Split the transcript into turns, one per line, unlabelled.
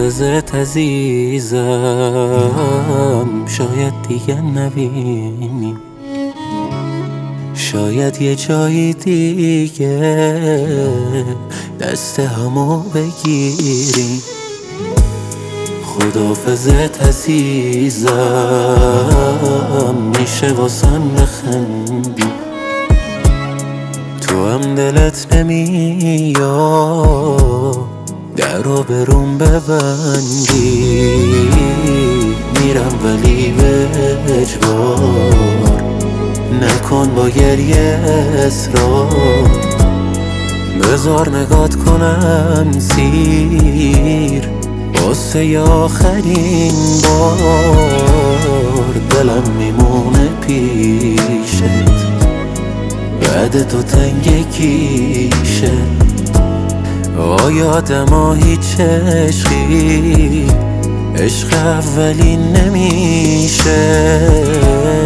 خداحافظت عزیزم، شاید دیگه نبینیم، شاید یه جایی دیگه دست همو بگیریم. خداحافظت عزیزم، میشه واسم بخندی، تو هم دلت نمیاد در رو بروم ببندی. میرم ولی به اجبار نکن با گریه اصرار، بذار نگات کنم سیر واسه آخرین بار. دلم میمونه پیشت بعد تو تنگ کیشه، آدم هیچ عشقی عشق اولی نمیشه.